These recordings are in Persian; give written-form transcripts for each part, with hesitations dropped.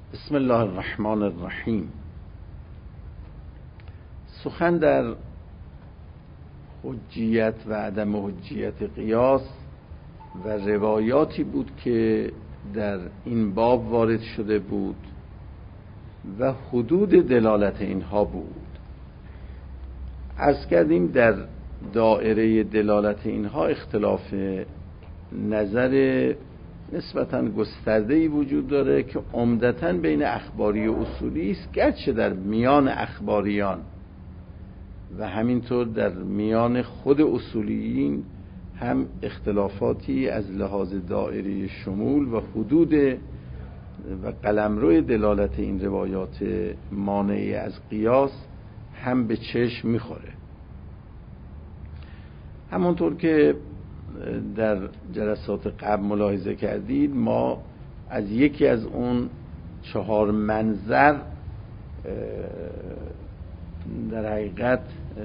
بسم الله الرحمن الرحیم. سخن در حجیت و عدم حجیت قیاس و روایاتی بود که در این باب وارد شده بود و حدود دلالت اینها بود. عرض کردیم در دایره دلالت اینها اختلاف نظر نسبتاً گسترده‌ای وجود داره که عمدتاً بین اخباری و اصولی است، گرچه در میان اخباریان و همینطور در میان خود اصولیین هم اختلافاتی از لحاظ دایره شمول و حدود و قلمرو دلالت این روایات مانعی از قیاس هم به چشم میخوره. همونطور که در جلسات قبل ملاحظه کردید، ما از یکی از اون 4 منظر در حقیقت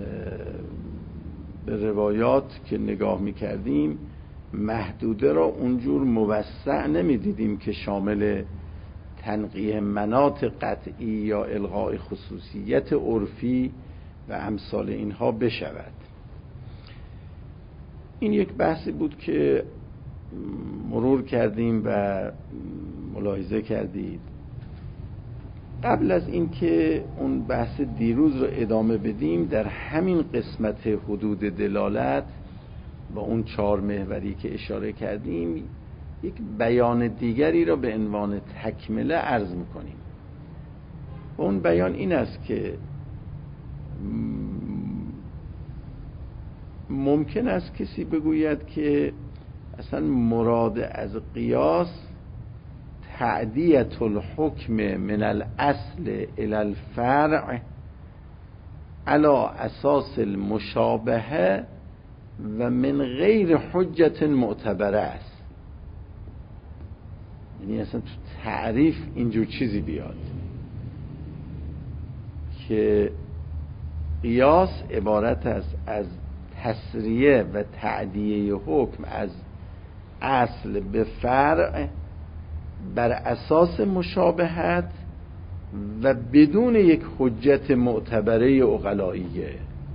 به روایات که نگاه میکردیم محدوده را اونجور موسع نمیدیدیم که شامل تنقیح مناط قطعی یا الغاء خصوصیت عرفی و امثال اینها بشود. این یک بحثی بود که مرور کردیم و ملاحظه کردید. قبل از اینکه اون بحث دیروز رو ادامه بدیم، در همین قسمت حدود دلالت با اون 4 محوری که اشاره کردیم یک بیان دیگری را به عنوان تکمله عرض می‌کنیم. و اون بیان این است که ممکن است کسی بگوید که اصلا مراد از قیاس تعدیة الحکم من الاصل الى الفرع على اساس المشابهه و من غیر حجت معتبره است. یعنی اصلا تو تعریف اینجور چیزی بیاد که قیاس عبارت است از تسریه و تعدیه حکم از اصل به فرع بر اساس مشابهت و بدون یک حجت معتبره عقلائیه.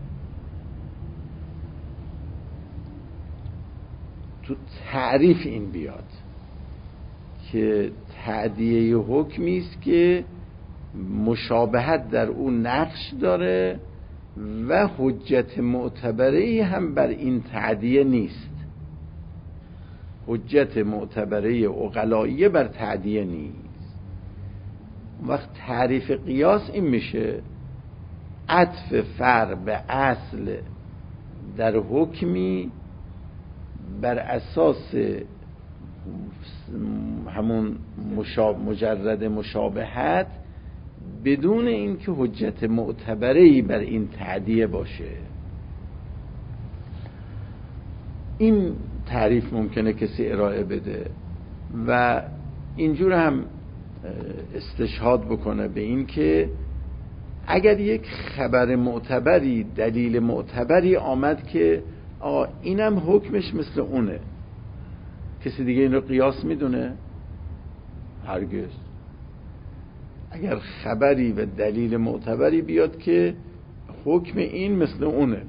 تو تعریف این بیاد که تعدیه حکمی است که مشابهت در اون نقش داره و حجت معتبره هم بر این تعدیه نیست. حجت معتبره عقلائیه بر تعدیه نیست. وقت تعریف قیاس این میشه عطف فرع به اصل در حکمی بر اساس همون مجرد مشابهت بدون اینکه حجت معتبره‌ای بر این تعدیه باشه. این تعریف ممکنه کسی ارائه بده و اینجور هم استشهاد بکنه به این که اگر یک خبر معتبری، دلیل معتبری آمد که اینم حکمش مثل اونه، کسی دیگه این رو قیاس میدونه؟ هرگز. اگر خبری و دلیل معتبری بیاد که حکم این مثل اونه،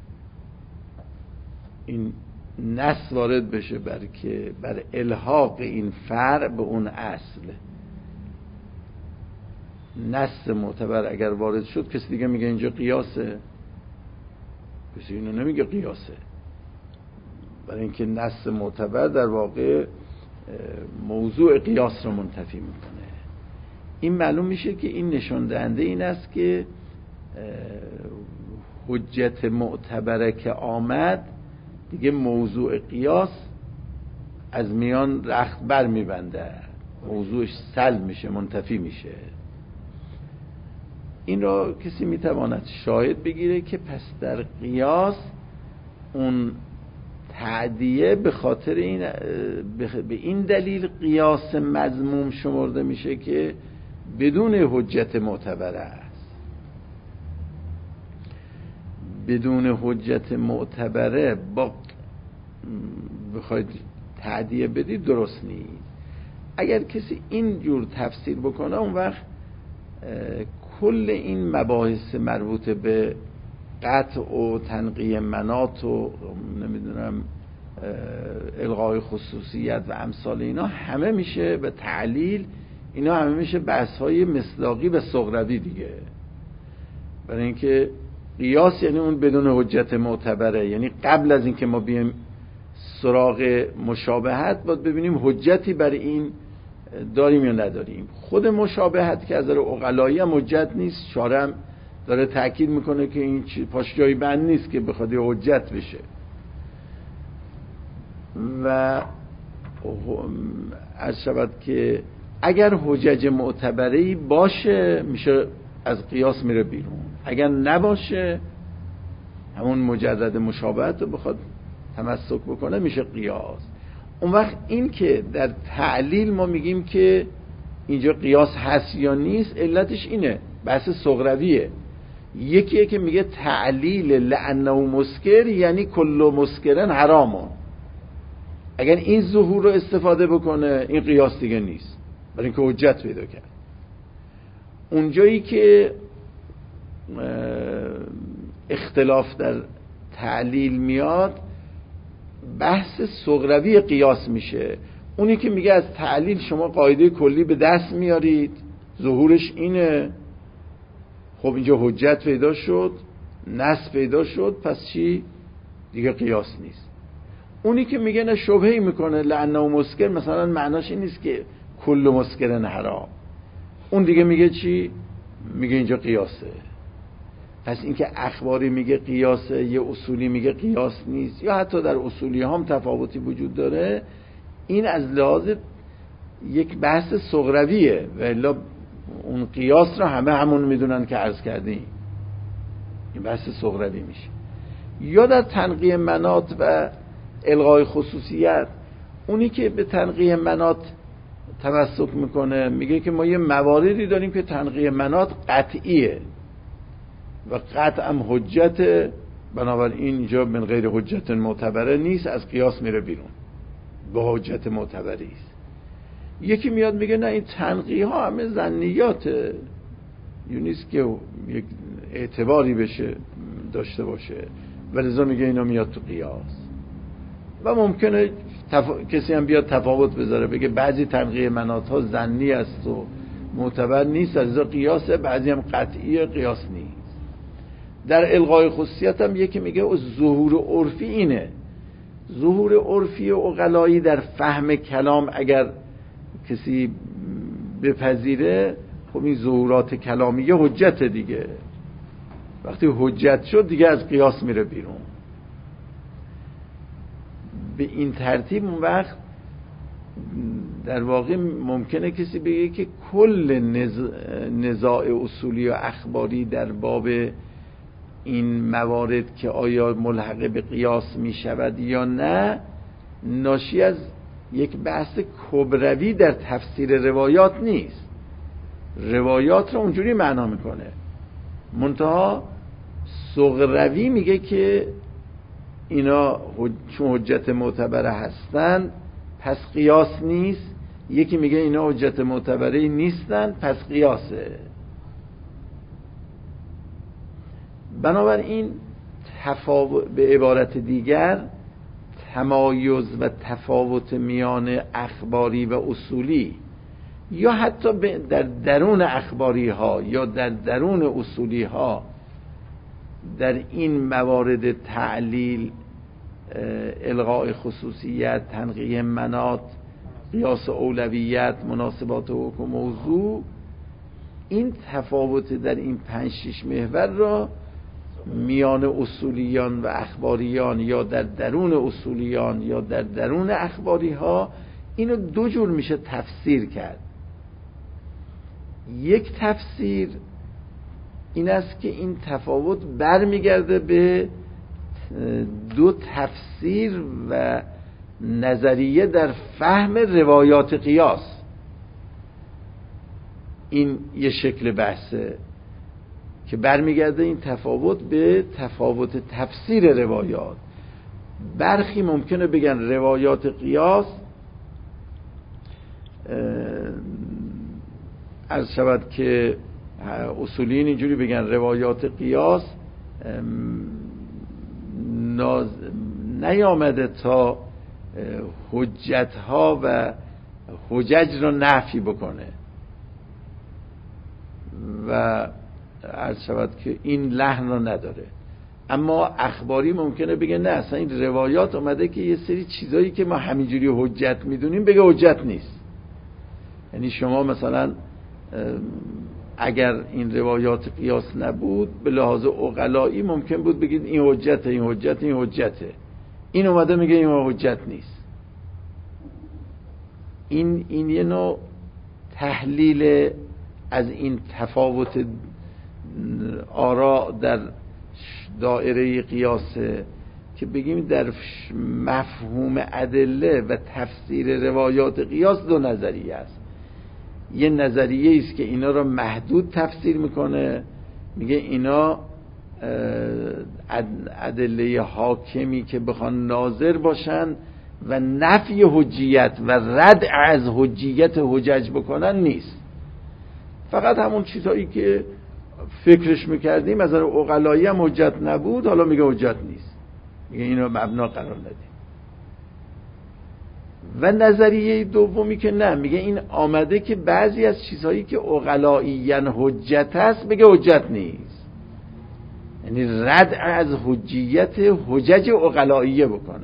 این نص وارد بشه بر الحاق این فرع به اون اصل، نص معتبر اگر وارد شد کسی دیگه میگه اینجا قیاسه؟ کسی اینو نمیگه قیاسه، برای اینکه نص معتبر در واقع موضوع قیاس رو منتفی میکنه. این معلوم میشه که این نشان دهنده این است که حجت معتبره که آمد دیگه موضوع قیاس از میان رخت بر میبنده، موضوعش سلب میشه، منتفی میشه. این را کسی میتواند شاهد بگیره که پس در قیاس اون تعدیه به خاطر این به این دلیل قیاس مذموم شمرده میشه که بدون حجت معتبره است. بدون حجت معتبره با بخواید تعدیه بدید درست نیست. اگر کسی این جور تفسیر بکنه اون وقت کل این مباحث مربوط به قطع و تنقیه مناط و نمیدونم الغای خصوصیت و امثال اینا همه میشه به تعلیل، اینا همه میشه بحث‌های مصداقی و صغروی دیگه. برای اینکه قیاس یعنی اون بدون حجت معتبره، یعنی قبل از اینکه ما بیایم سراغ مشابهت باید ببینیم حجتی برای این داریم یا نداریم. خود مشابهت که از نظر عقلایی هم حجت نیست، شارع هم داره تأکید میکنه که این پاش جایی بند نیست که بخواد حجت بشه. و عرض شود که اگر حجج معتبری باشه میشه از قیاس میره بیرون، اگر نباشه همون مجرد مشابهت رو بخواد تمسک بکنه میشه قیاس. اون وقت این که در تعلیل ما میگیم که اینجا قیاس هست یا نیست، علتش اینه، بحث صغرویه. یکیه که میگه تعلیل لانه مسکر یعنی کل مسکرن حرامون، اگر این ظهور رو استفاده بکنه این قیاس دیگه نیست، برای اینکه حجت پیدا کرد. اونجایی که اختلاف در تعلیل میاد بحث صغروی قیاس میشه. اونی که میگه از تعلیل شما قاعده کلی به دست میارید، ظهورش اینه، خب اینجا حجت پیدا شد، نص پیدا شد، پس چی؟ دیگه قیاس نیست. اونی که میگه نه شبهه‌ای میکنه لانه مسکر، مثلا معناش این نیست که کل مسکرن حرام، اون دیگه میگه چی؟ میگه اینجا قیاسه. پس اینکه اخباری میگه قیاسه، یه اصولی میگه قیاس نیست، یا حتی در اصولی هم تفاوتی وجود داره، این از لحاظ یک بحث صغرویه، و الا اون قیاس رو همون میدونن که عرض کردیم، این بحث صغروی میشه. یا در تنقیه مناط و الغای خصوصیت، اونی که به تنقیه مناط تمسک میکنه میگه که ما یه مواردی داریم که تنقیه مناط قطعیه و قطع هم حجت، بنابراین اینجا من غیر حجت معتبره نیست، از قیاس میره بیرون، به حجت معتبری است. یکی میاد میگه نه این تنقیه ها همه ظنیاته، یعنی نیست که یک اعتباری بشه داشته باشه، ولذا میگه اینا میاد تو قیاس. و ممکنه کسی هم بیاد تفاوت بذاره، بگه بعضی تنقیه مناط ها ظنی است و معتبر نیست، از قیاسه، بعضی هم قطعیه قیاس نیست. در الغای خصوصیت هم یکی میگه ظهور عرفی اینه، ظهور عرفی و عقلایی در فهم کلام اگر کسی بپذیره، خب این ظهورات کلامیه حجت دیگه، وقتی حجت شد دیگه از قیاس میره بیرون. به این ترتیب اون وقت در واقع ممکنه کسی بگه که کل نزاع اصولی و اخباری در باب این موارد که آیا ملحق به قیاس می شود یا نه، ناشی از یک بحث کبروی در تفسیر روایات نیست. روایات رو اونجوری معنا میکنه، منتها صغروی میگه که اینا چون حجت معتبره هستن پس قیاس نیست، یکی میگه اینا حجت معتبره نیستن پس قیاسه. بنابراین به عبارت دیگر تمایز و تفاوت میان اخباری و اصولی، یا حتی در درون اخباری ها یا در درون اصولی ها، در این موارد تعلیل، الغاء خصوصیت، تنقیه مناط، قیاس اولویت، مناسبات حکم موضوع، این تفاوت در این 5-6 محور را میان اصولیان و اخباریان یا در درون اصولیان یا در درون اخباری ها، اینو دو جور میشه تفسیر کرد. یک تفسیر این است که این تفاوت برمیگرده به دو تفسیر و نظریه در فهم روایات قیاس. این یه شکل بحثه که برمیگرده این تفاوت به تفاوت تفسیر روایات. برخی ممکنه بگن روایات قیاس عرض شود که اصولین اینجوری بگن روایات قیاس نیامده تا حجتها و حجج رو نفی بکنه و عرض شود که این لحن رو نداره. اما اخباری ممکنه بگه نه، اصلا این روایات اومده که یه سری چیزایی که ما همینجوری حجت میدونیم بگه حجت نیست. یعنی شما مثلا اگر این روایات قیاس نبود به لحاظ عقلایی ممکن بود بگید این حجته، این حجته، این حجته. این اومده میگه این حجت نیست. این یه نوع تحلیل از این تفاوت آراء در دایره قیاسه که بگیم در مفهوم ادله و تفسیر روایات قیاس دو نظریه است. یه نظریه است که اینا رو محدود تفسیر میکنه، میگه اینا ادله حاکمی که بخوان ناظر باشن و نفی حجیت و رد از حجیت حجج بکنن نیست، فقط همون چیزهایی که فکرش میکردیم از نظر عقلایی هم حجت نبود حالا میگه حجت نیست، میگه اینو مبنا قرار ندیم. و نظریه دومی که نه، میگه این آمده که بعضی از چیزهایی که عقلاییاً حجت هست بگه حجت نیست، یعنی رد از حجیت حجج عقلاییه بکنه.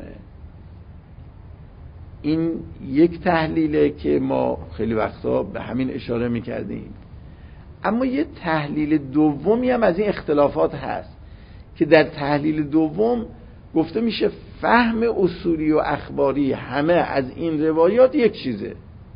این یک تحلیله که ما خیلی وقتا به همین اشاره میکردیم. اما یه تحلیل دومی هم از این اختلافات هست که در تحلیل دوم گفته میشه فهم اصولی و اخباری همه از این روایات یک چیزه،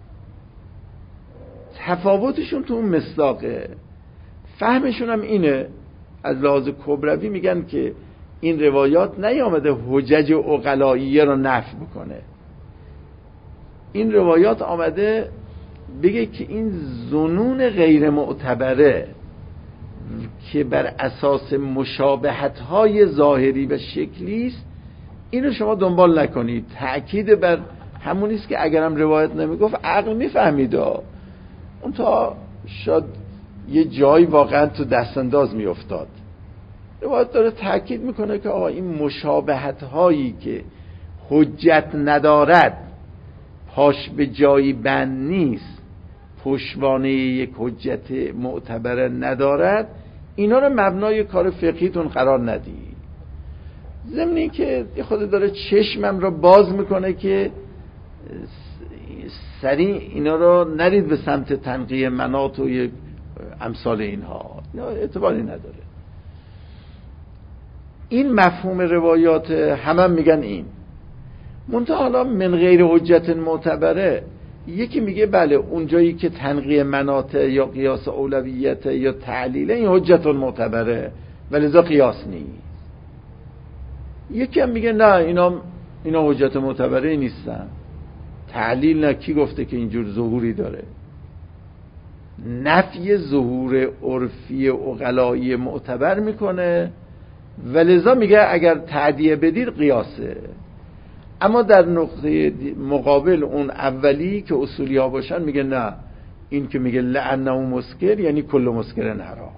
تفاوتشون تو اون مصداقه. فهمشون هم اینه، از لحاظ کبروی میگن که این روایات نیامده حجج عقلاییه رو نفی بکنه، این روایات آمده بگه که این ظنون غیر معتبره که بر اساس مشابهت‌های ظاهری و شکلی است، اینو شما دنبال نکنید. تأکید بر همون است که اگرم روایت نمیگفت عقل میفهمید، اون تا شاید یه جایی واقعا تو دستانداز میافتاد. روایت داره تأکید میکنه که آقا این مشابهت‌هایی که حجت ندارد، پاش به جایی بند نیست، پشتوانه یک حجت معتبر ندارد، اینا رو مبنای کار فقهیتون قرار ندید. ضمنی که خود داره چشمم رو باز میکنه که سریع اینا رو نرید به سمت تنقیه مناط و یک امثال اینها، اعتباری نداره. این مفهوم روایات هم میگن این منتها حالا من غیر حجت معتبره. یکی میگه بله اونجایی که تنقیه مناطه یا قیاس اولویت یا تعلیل این حجت معتبره ولذا قیاس نیست. یکی هم میگه نه اینا حجت معتبره نیستن، تعلیل نه، کی گفته که اینجور ظهوری داره، نفی ظهور عرفی عقلایی معتبر میکنه ولذا میگه اگر تعدیه بدید قیاسه. اما در نقطه مقابل اون اولی که اصولی ها باشن میگه نه، این که میگه لعنه مسکر یعنی کل مسکر حرام.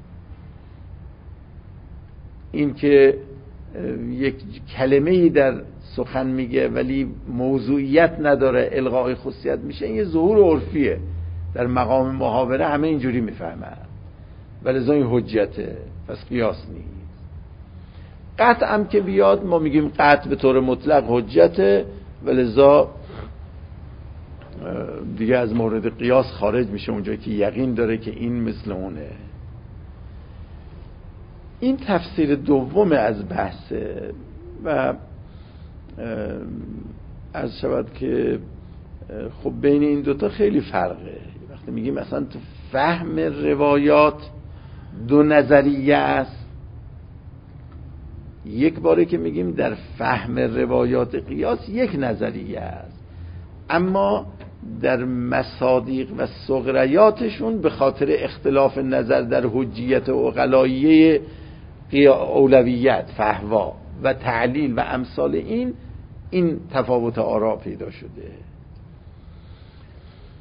این که یک کلمه‌ای در سخن میگه ولی موضوعیت نداره، الغای خصوصیت میشه، این یه ظهور عرفیه. در مقام محاوره همه اینجوری میفهمن ولذا این حجته، پس قیاس نیست. قطع هم که بیاد ما میگیم قطع به طور مطلق حجته ولذا دیگه از مورد قیاس خارج میشه اونجایی که یقین داره که این مثل اونه. این تفسیر دوم از بحثه و از شود که خب بین این دوتا خیلی فرقه. وقتی میگیم مثلا تو فهم روایات دو نظریه است، یک باره که میگیم در فهم روایات قیاس یک نظریه است، اما در مصادیق و صغریاتشون به خاطر اختلاف نظر در حجیت عقلاییه اولویت، فهوا و تعلیل و امثال این تفاوت آراء پیدا شده.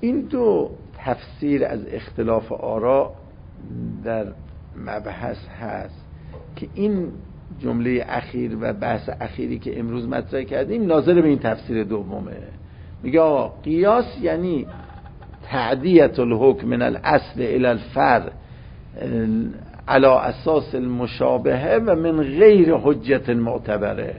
این دو تفسیر از اختلاف آراء در مبحث هست که این جمله اخیر و بحث اخیری که امروز مطرح کردیم ناظر به این تفسیر دومه. میگه آقا قیاس یعنی تعدیت الحکم من الاصل الى الفرع على اساس المشابهه و من غیر حجت معتبره.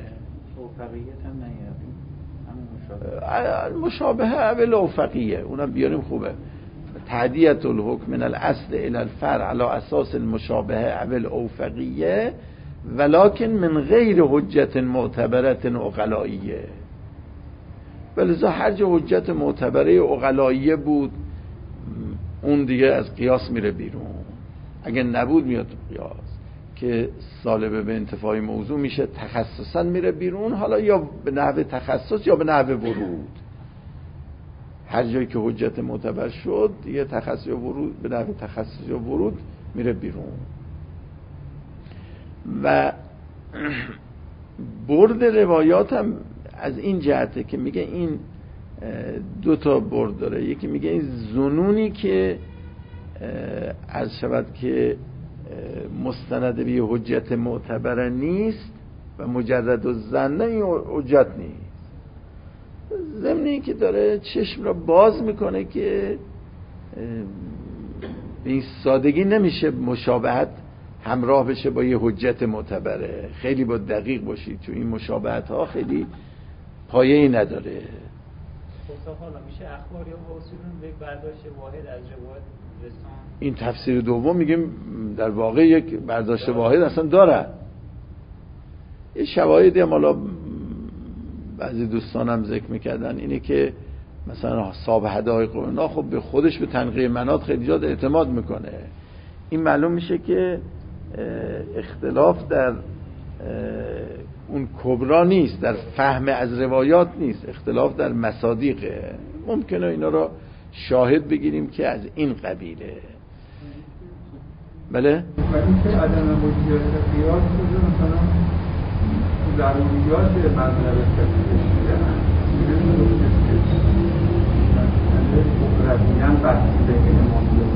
مشابهه اول اوفقیه اونم بیاریم خوبه. تعدیت الحکم من الاصل الى الفرع على اساس المشابهه اول اوفقیه ولکن من غیر حجت معتبرت عقلائیه. ولذا هر جا حجت معتبره عقلائیه بود اون دیگه از قیاس میره بیرون. اگه نبود میاد تو قیاس که سالبه به انتفاع موضوع میشه تخصصا میره بیرون، حالا یا به نحو تخصص یا به نحو ورود. هر جایی که حجت معتبر شد دیگه تخصص یا ورود به نحو تخصص یا ورود میره بیرون. و برد روایات هم از این جهته که میگه این دو تا برد داره. یکی میگه این ظنونی که عرض شود که مستند به حجت معتبر نیست و مجرد الظن این حجت نیست. ضمن که داره چشم را باز میکنه که به این سادگی نمیشه مشابهت همراه بشه با یه حجت معتبره. خیلی با دقیق باشید تو این مشابهت ها خیلی پایه‌ای نداره. حالا میشه اخبار یا اصولون به برداشت واحد از روایت رسان. این تفسیر دوم میگیم در واقع یک برداشت واحد اصلا داره. یه شواهدی هم حالا بعضی دوستانم ذکر میکردن اینه که مثلا صاحب حدایق اونا خب به خودش به تنقیه مناط خیلی زیاد اعتماد میکنه. این معلوم میشه که اختلاف در اون کبرا نیست، در فهم از روایات نیست، اختلاف در مصادیقه. ممکنه اینا را شاهد بگیریم که از این قبیله. بله؟ و این که عدم حجیت قیاس بوده مثلا ضروریات مذهب فقهی کبراییان بحثی که امام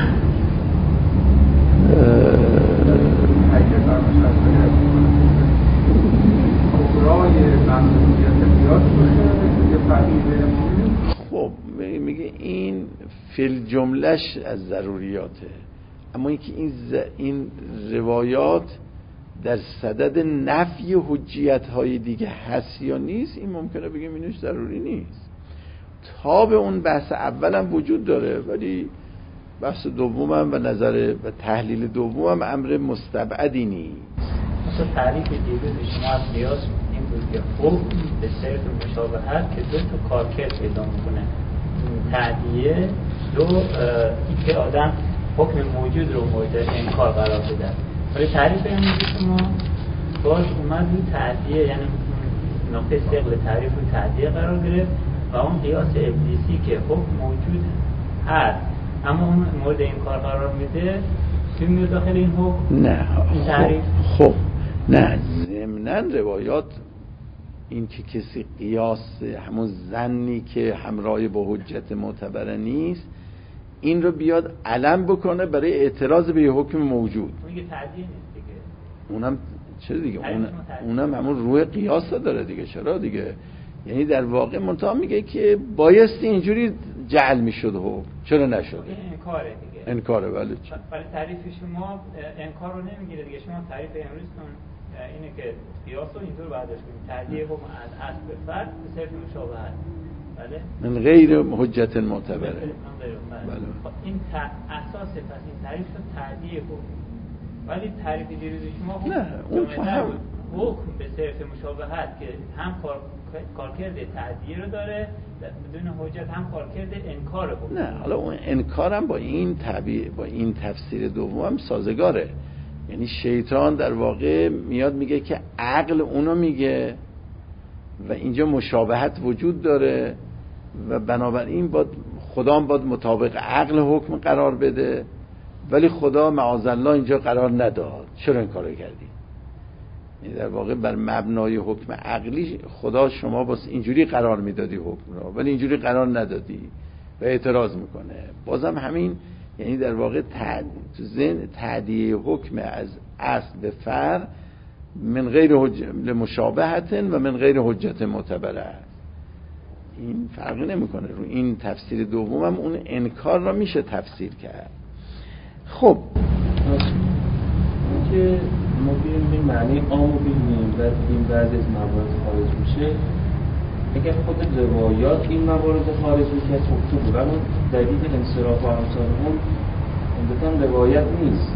خب میگه این فی جملهش از ضروریاته، اما اینکه این روایات در صدد نفی حجیت های دیگه هست یا نیست این ممکنه بگیم اینش ضروری نیست. تا به اون بحث اولم وجود داره ولی بحث دومم و نظر و تحلیل دومم امر مستبعدی نیست. مثلا تعریف دیگه شما از قیاس این بود که حکم به صرف مشابهت که دو تا کارکرد پیدا میکنه. تعدیه دو اینکه آدم حکم موجود رو مورد انکار قرار بده. ولی تعریف امروزی شما باز اومد روی تعدیه، یعنی نقطه ثقل تعریف روی تعدیه قرار گرفت و اون قیاس ابلیسی که حکم موجود هست اما اون مورد انکار قرار میده میاد داخل این حکم. نه این تعریف خب نه، ضمناً روایات این که کسی قیاس همون ظنی که همراه با حجت معتبره نیست این رو بیاد علم بکنه برای اعتراض به یه حکم موجود. میگه تعدیه نیست دیگه. اونم چرا دیگه اونم همون روح قیاس داره دیگه. چرا دیگه؟ یعنی در واقع منتها میگه که بایستی اینجوری جعل میشد حکم، چرا نشد؟ انکاره دیگه. انکاره. ولی تعریف شما انکار رو نمیگیره دیگه. شما تعریف امروزتون اینه که قیاس رو اینطور برداشت کنید تعدیه حکم از اصل به فرع به صرف مشابهت. بله؟ من غیر حجت معتبره. بله. این اساس پس این تعریف شد تعدیه حکم. ولی تعریف دیروز شما نه اون حکم به صرف مشابهت که هم کارکرد تعدیه رو داره بدون حجت هم کارکرد انکار حکم. نه حالا اون انکارم با این تعبیر با این تفسیر دوم سازگاره. یعنی شیطان در واقع میاد میگه که عقل اونو میگه و اینجا مشابهت وجود داره و بنابراین خدا باید مطابق عقل حکم قرار بده ولی خدا معاذالله اینجا قرار نداد. چرا این کارو کردی؟ یعنی در واقع بر مبنای حکم عقلی خدا شما باز اینجوری قرار میدادی حکم را ولی اینجوری قرار ندادی. و اعتراض میکنه. بازم همین، یعنی در واقع تو ذهن تعدیه حکم از اصل به فرع من غیر مشابهت و من غیر حجت معتبره است. این فرقی نمیکنه. رو این تفسیر دومم اون انکار را میشه تفسیر کرد. خب که ما بیم معنی عامو ببینیم بعد این بعد از موارد خارج میشه. اگر خود روایات این موارد خارج میشه خب تو اون دلیل انصراف و امثال اون عمدتاً روایت نیست.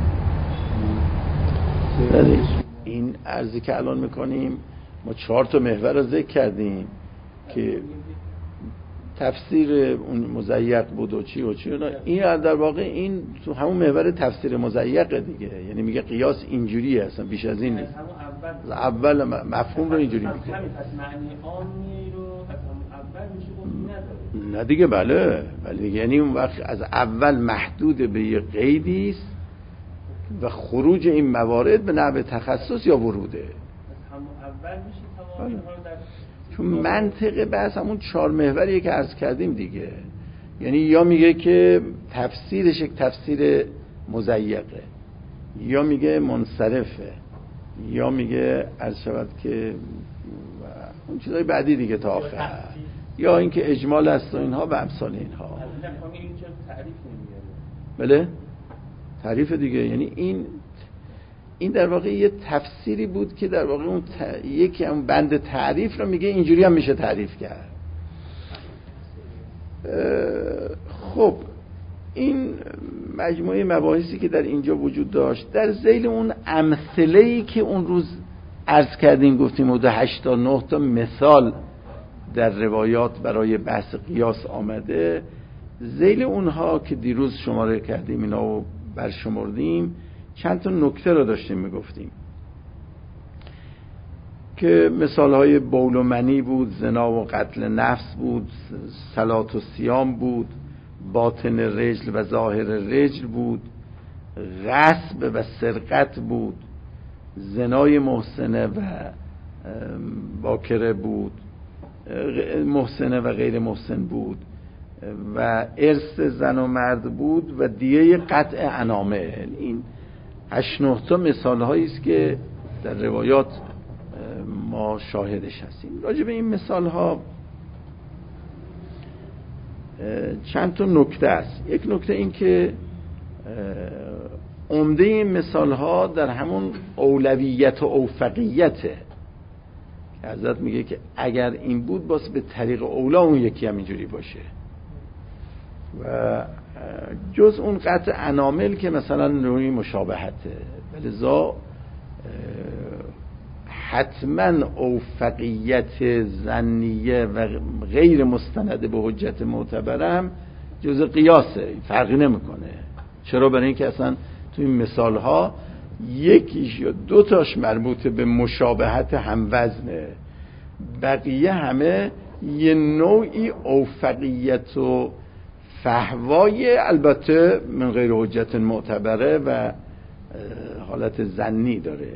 این عرضی که الان میکنیم ما 4 تا محور رو ذکر کردیم که تفسیر اون مضیق بود و چی این در واقع این تو همون محور تفسیر مضیقه دیگه. یعنی میگه قیاس اینجوریه، اصلا بیش از این نیست. اول مفهوم رو اینجوری میگه. پس معنی عامی رو از اول میشه گفت نداره. نه دیگه بله دیگه. یعنی اون وقت از اول محدود به یه قیدی است و خروج این موارد به نحو تخصص یا وروده. از همون اول میشه تمام اینها رو در چون منطقه بحث همون 4 محوریه که عرض کردیم دیگه. یعنی یا میگه که تفسیرش یک تفسیر مضیقه، یا میگه منصرفه، یا میگه عرض شود که اون چیزای بعدی دیگه تا آخر، یا اینکه اجمال است و اینها و امثال اینها. بله تعریف دیگه. یعنی این در واقع یه تفسیری بود که در واقع اون یکی هم بند تعریف رو میگه اینجوری هم میشه تعریف کرد. خب این مجموعه مباحثی که در اینجا وجود داشت در ذیل اون امثله‌ای که اون روز عرض کردیم، گفتیم حدود 8 تا 9 تا مثال در روایات برای بحث قیاس آمده. ذیل اونها که دیروز شماره کردیم اینا رو برشمردیم، چند تا نکته رو داشتیم میگفتیم که مثالهای بول و منی بود، زنا و قتل نفس بود، صلات و صیام بود، باطن رجل و ظاهر رجل بود، غصب و سرقت بود، زنای محسنه و باکره بود، محسنه و غیر محسن بود، و ارث زن و مرد بود و دیه قطع انامل. این 8-9 تا مثال هایی است که در روایات ما شاهدش هستیم. راجع به این مثال ها چند تا نکته است. یک نکته این که عمده این مثال ها در همون اولویت و اوفقیته که حضرت میگه که اگر این بود باز به طریق اولا اون یکی هم اینجوری باشه، و جز اون قطع انامل که مثلا نوعی مشابهته. لذا حتما اوفقیت ظنیه و غیر مستنده به حجت معتبرم جز قیاسه، فرقی نمیکنه. چرا؟ برای اینکه اصلا تو این مثال ها یکیش یا 2 تاش مربوط به مشابهت هموزنه، بقیه همه یه نوعی اوفقیت و فهوای البته من غیر حجت معتبره و حالت ظنی داره.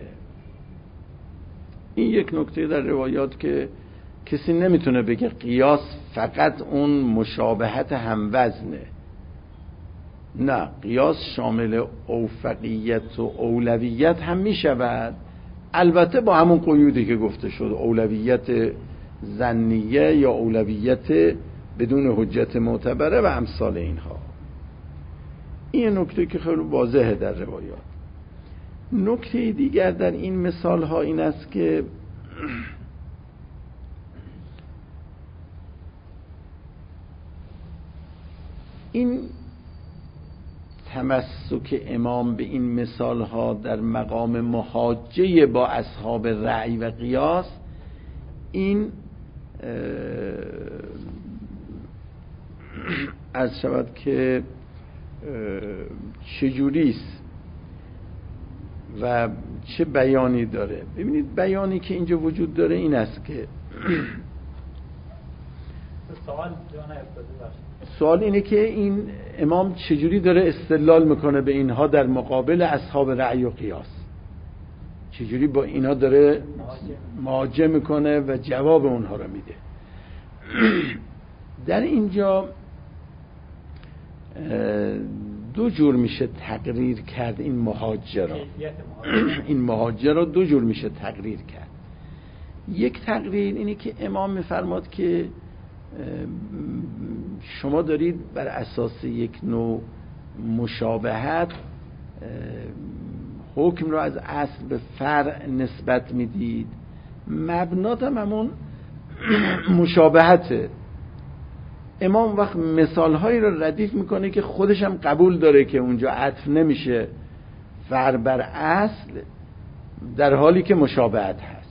این یک نکته در روایات که کسی نمیتونه بگه قیاس فقط اون مشابهت هموزنه. نه، قیاس شامل اوفقیت و اولویت هم میشود، البته با همون قیودی که گفته شد، اولویت ظنیه یا اولویت بدون حجت معتبره و امثال اینها. این نکته که خیلی واضحه در روایات. نکته دیگر در این مثال ها این است که این تمسک امام به این مثال ها در مقام محاجه با اصحاب رأی و قیاس، این از شود که چجوریست و چه بیانی داره. ببینید بیانی که اینجا وجود داره این است که سوال اینه که این امام چجوری داره استدلال میکنه به اینها در مقابل اصحاب رأی و قیاس، چجوری با اینها داره مواجه میکنه و جواب اونها رو میده. در اینجا دو جور میشه تقریر کرد این مهاجر را. این مهاجر را دو جور میشه تقریر کرد. یک تقریر اینه که امام میفرماد که شما دارید بر اساس یک نوع مشابهت حکم را از اصل به فرع نسبت میدید، مبنات هم همون مشابهته. امام وقت مثالهایی را ردیف میکنه که خودش هم قبول داره که اونجا عطف نمیشه فرع بر اصل، در حالی که مشابهت هست.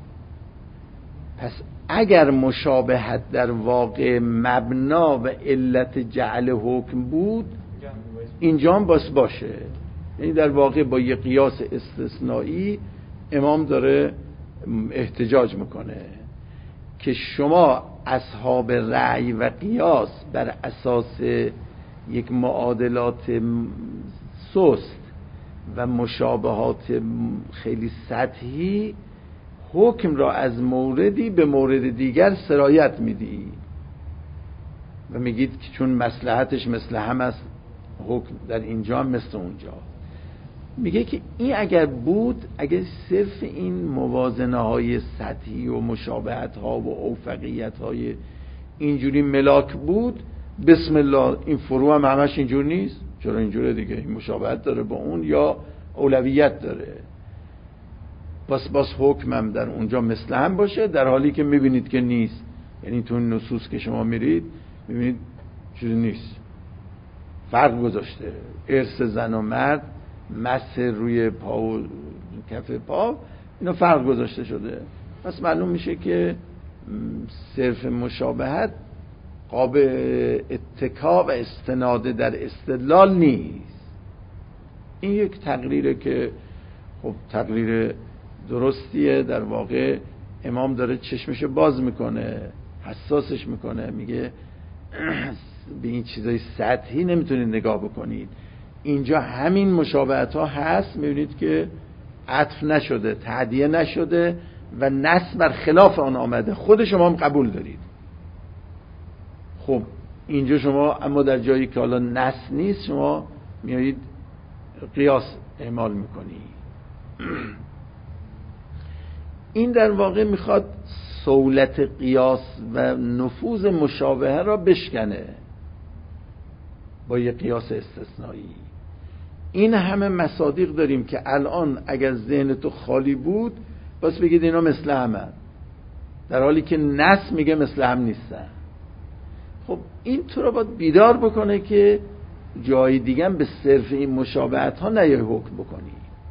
پس اگر مشابهت در واقع مبنا و علت جعل حکم بود، اینجا هم باشه. یعنی در واقع با یه قیاس استثنایی امام داره احتجاج میکنه که شما اصحاب رأی و قیاس بر اساس یک معادلات سست و مشابهات خیلی سطحی حکم را از موردی به مورد دیگر سرایت میدی و میگید که چون مصلحتش مثل هم است، حکم در اینجا هم مثل اونجا. میگه که این اگر بود، اگر صرف این موازنه های سطحی و مشابهت ها و اوفقیت های اینجوری ملاک بود، بسم الله، این فرو هم همش اینجور نیست. چرا اینجوره دیگه؟ این مشابهت داره با اون یا اولویت داره. باز حکمم در اونجا مثل هم باشه، در حالی که میبینید که نیست. یعنی تو این نصوص که شما میرید میبینید چیزی نیست، فرق گذاشته. ارث زن و مرد، مس روی پا و کف پا، اینا فرق گذاشته شده. پس معلوم میشه که صرف مشابهت قابل اتکا و استناده در استدلال نیست. این یک تقریره که خب تقریر درستیه. در واقع امام داره چشمشو باز میکنه، حساسش میکنه، میگه به این چیزای سطحی نمیتونید نگاه بکنید. اینجا همین مشابهت ها هست، میبینید که عطف نشده، تعدیه نشده و نص بر خلاف آن آمده، خود شما هم قبول دارید. خب اینجا شما اما در جایی که حالا نص نیست، شما میایید قیاس اعمال میکنید. این در واقع میخواد سهولت قیاس و نفوذ مشابهه را بشکنه با یه قیاس استثنایی. این همه مصادیق داریم که الان اگر ذهن تو خالی بود بس بگید اینا مثل همن، در حالی که نص میگه مثل هم نیستن. خب این تو را باید بیدار بکنه که جای دیگه به صرف این مشابهت ها نیای حکم بکنی.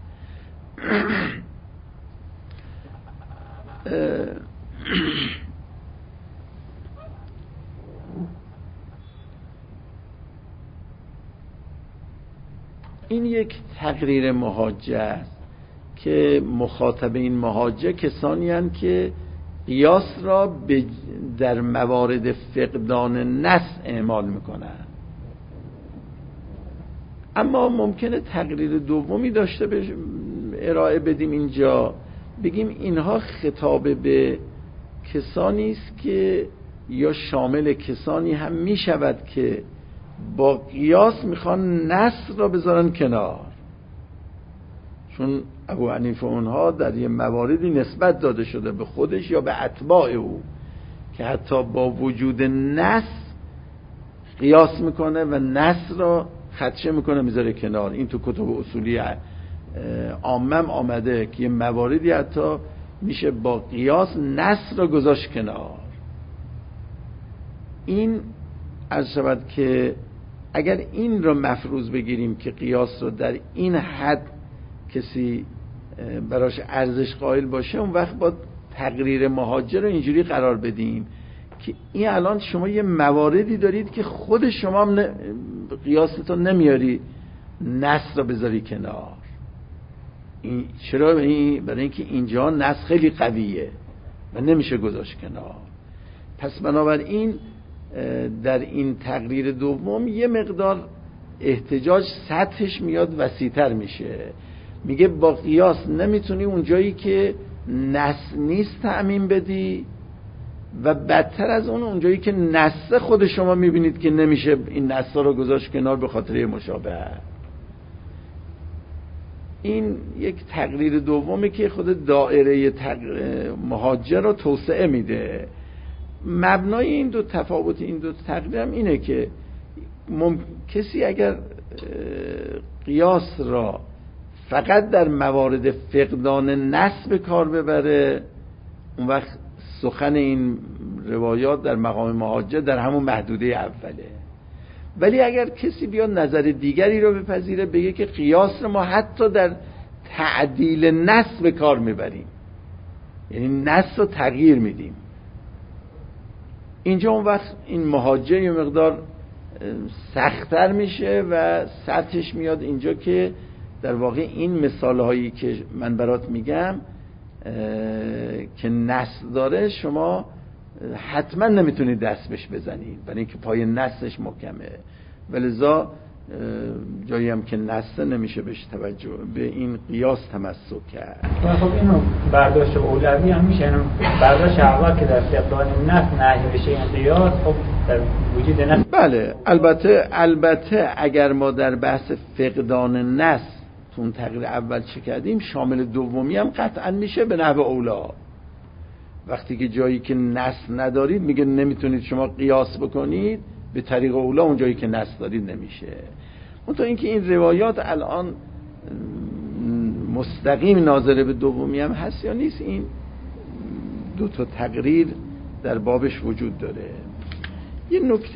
این یک تقریر محاجه است که مخاطب این محاجه کسانی هستند که قیاس را در موارد فقدان نص اعمال میکنن. اما ممکنه تقریر دومی داشته ارائه بدیم اینجا، بگیم اینها خطاب به کسانی است که یا شامل کسانی هم میشود که با قیاس میخوان نص را بذارن کنار، چون ابو حنیفه اونها در یه مواردی نسبت داده شده به خودش یا به اتباع او که حتی با وجود نص قیاس میکنه و نص را خدشه میکنه میذاره کنار. این تو کتب اصولی عامم آمده که یه مواردی حتی میشه با قیاس نص را گذاشت کنار. این عرض شود که اگر این را مفروض بگیریم که قیاس را در این حد کسی براش ارزش قائل باشه، اون وقت با تقریر محاجه رو اینجوری قرار بدیم که این الان شما یه مواردی دارید که خود شما هم قیاستون نمیاری نص را بذاری کنار. این چرا؟ برای اینکه اینجا نص خیلی قویه و نمیشه گذاشت کنار. پس بنابراین در این تقریر دوم یه مقدار احتجاج سطحش میاد وسیع‌تر میشه. میگه با قیاس نمیتونی اون جایی که نص نیست تعمیم بدی، و بدتر از اونجایی که نص خود شما میبینید که نمیشه این نص رو گذاشت کنار به خاطر مشابه. این یک تقریر دومه که خود دایره مهاجر رو توسعه میده. مبنای این دو تفاوت این دو تقریر هم اینه که کسی اگر قیاس را فقط در موارد فقدان نص به کار ببره، اون وقت سخن این روایات در مقام مهاجر در همون محدوده اوله. ولی اگر کسی بیاد نظر دیگری رو بپذیره، بگه که قیاس رو ما حتی در تعدیل نص به کار میبریم، یعنی نص رو تغییر میدیم، اینجا اون وقت این مهاجر یه مقدار سخت‌تر میشه و سطحش میاد اینجا که در واقع این مثالهایی که من برات میگم که نص داره شما حتما نمیتونید دست بهش بزنید، برای اینکه پای نصش محکمه. ولذا جایی هم که نص نمیشه بهش توجه، به این قیاس تمسک کرد. خب اینو برداشت اولوی هم میشه، اینو برداشت اول که در فقدان نص نهی بشه این قیاس، خب در وجود نص. بله البته اگر ما در بحث فقدان نص تون تغییر اول چه کردیم، شامل دومی هم قطعا میشه به نحو اولا. وقتی که جایی که نص ندارید میگه نمیتونید شما قیاس بکنید، به طریق اولا اون جایی که نص دارید نمیشه. منتها اینکه این روایات الان مستقیم ناظر به دومی هم هست یا نیست، این دو تا تقریر در بابش وجود داره. یه نکته،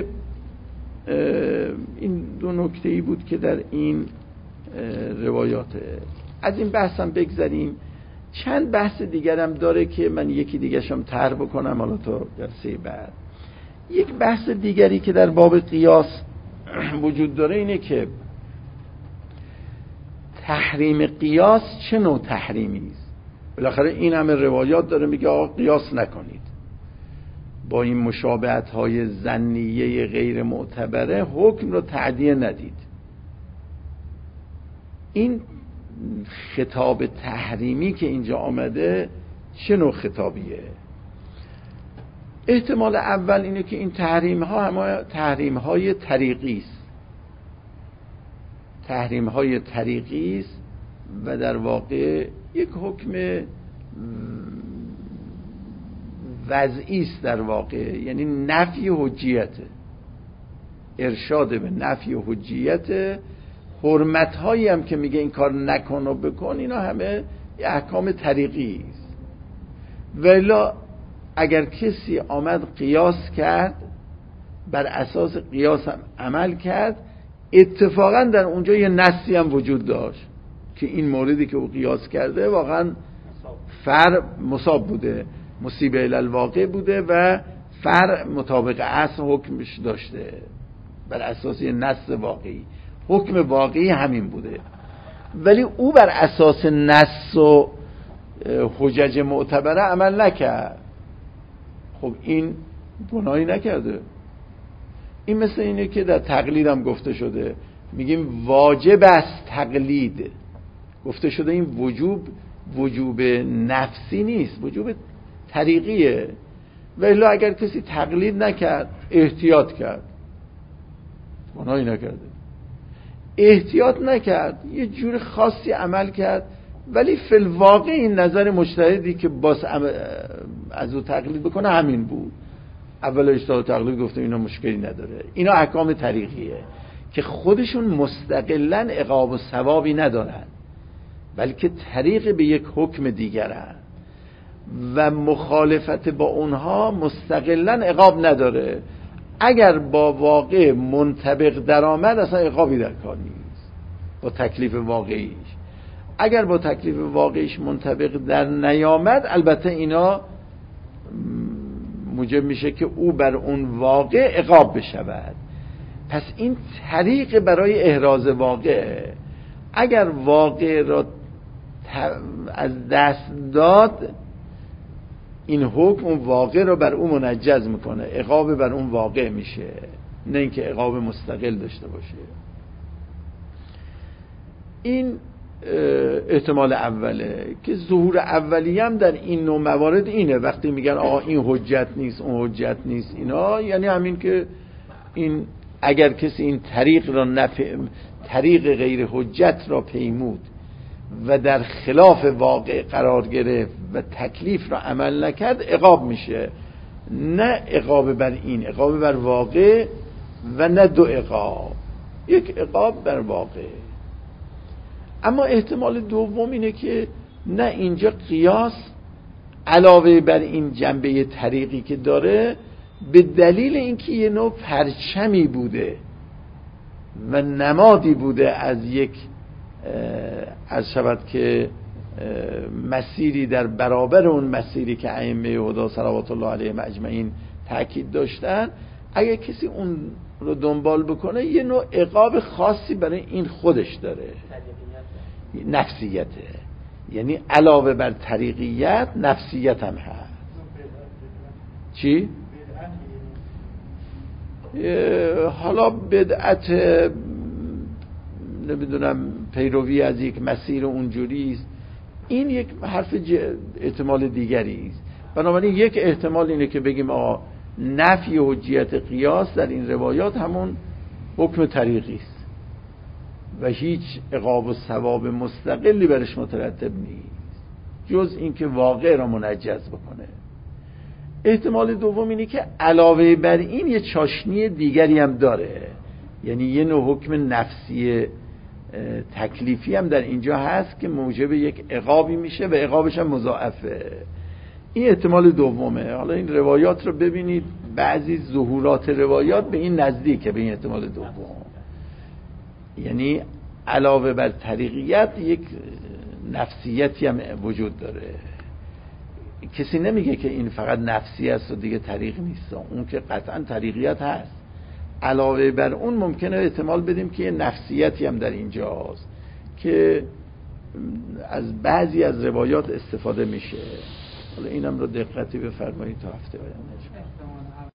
این دو نکته‌ای بود که در این روایات. از این بحثم بگذاریم، چند بحث دیگرم داره که من یکی دیگرشم طرح بکنم حالا تا جلسه بعد. یک بحث دیگری که در باب قیاس وجود داره اینه که تحریم قیاس چه نوع تحریمی است. بالاخره این همه روایات داره میگه آقا قیاس نکنید، با این مشابهت‌های ظنیه غیر معتبره حکم رو تعدیه ندید. این خطاب تحریمی که اینجا آمده چه نوع خطابیه؟ احتمال اول اینه که این تحریم ها همه تحریم های طریقی است، تحریم های طریقی است و در واقع یک حکم وضعی است در واقع، یعنی نفی حجیته، ارشاد به نفی حجیت. حرمت هایی هم که میگه این کار نکن و بکن، اینا همه احکام طریقی است. ولی اگر کسی آمد قیاس کرد، بر اساس قیاس هم عمل کرد، اتفاقا در اونجا یه نصی هم وجود داشت که این موردی که او قیاس کرده واقعا مصاب بوده، مصیبه الالواقع بوده و فرع مطابق اصل حکمش داشته بر اساس یه نص واقعی، حکم واقعی همین بوده. ولی او بر اساس نص و حجج معتبره عمل نکرد، خب این گناهی نکرده. این مثل اینه که در تقلید هم گفته شده، میگیم واجب است تقلید، گفته شده این وجوب نفسی نیست، وجوب طریقیه. ولی اگر کسی تقلید نکرد، احتیاط کرد، گناهی نکرده. احتیاط نکرد، یه جور خاصی عمل کرد، ولی فی الواقع این نظر مجتهدی که باز از او تقلید بکنه همین بود. اول اجتهاد تقلید گفته اینا مشکلی نداره. اینا احکام طریقیه که خودشون مستقلاً عقاب و ثوابی ندارن، بلکه طریق به یک حکم دیگرن و مخالفت با اونها مستقلاً عقاب نداره. اگر با واقع منطبق درآمد اصلا عقابی در کار نیست با تکلیف واقعیش. اگر با تکلیف واقعیش منطبق در نیامد، البته اینا موجب میشه که او بر اون واقع عقاب بشود. پس این طریق برای احراز واقع، اگر واقع را از دست داد، این حکم اون واقع رو بر اون منجز میکنه، عقاب بر اون واقع میشه، نه اینکه عقاب مستقل داشته باشه. این احتمال اوله که ظهور اولیه هم در این نوع موارد اینه. وقتی میگن آقا این حجت نیست اون حجت نیست اینا، یعنی همین که این اگر کسی این طریق را طریق غیر حجت را پیمود و در خلاف واقع قرار گرفت و تکلیف را عمل نکرد عقاب میشه، نه عقاب بر این، عقاب بر واقع و نه دو عقاب، یک عقاب بر واقع. اما احتمال دوم اینه که نه، اینجا قیاس علاوه بر این جنبه طریقی که داره به دلیل اینکه یه نوع پرچمی بوده و نمادی بوده از یک از شود که مسیری در برابر اون مسیری که ائمه هدی صلوات الله علیهم اجمعین تاکید داشتن، اگه کسی اون رو دنبال بکنه یه نوع عقاب خاصی برای این خودش داره، نفسیته. یعنی علاوه بر طریقیت نفسیت هم هست. چی؟ حالا بدعت نمیدونم پیروی از یک مسیر اونجوری است، این یک حرف احتمال دیگری است. بنابراین یک احتمال اینه که بگیم آقا نفی حجیت قیاس در این روایات همون حکم طریقی است و هیچ عقاب و ثواب مستقلی برش مترتب نیست جز اینکه واقع را منجز بکنه. احتمال دوم اینه که علاوه بر این یه چاشنی دیگری هم داره، یعنی یه نوع حکم نفسی تکلیفی هم در اینجا هست که موجب یک عقابی میشه و عقابش هم مضاعفه. این احتمال دومه. حالا این روایات رو ببینید، بعضی ظهورات روایات به این نزدیکه، به این احتمال دوم. یعنی علاوه بر طریقیت یک نفسیتی هم وجود داره. کسی نمیگه که این فقط نفسی است و دیگه طریق نیست، اون که قطعا طریقیت هست. علاوه بر اون ممکنه احتمال بدیم که یه نفسیتی هم در اینجاست که از بعضی از روایات استفاده میشه. حالا اینم رو دقتی بفرمایید تا هفته آینده.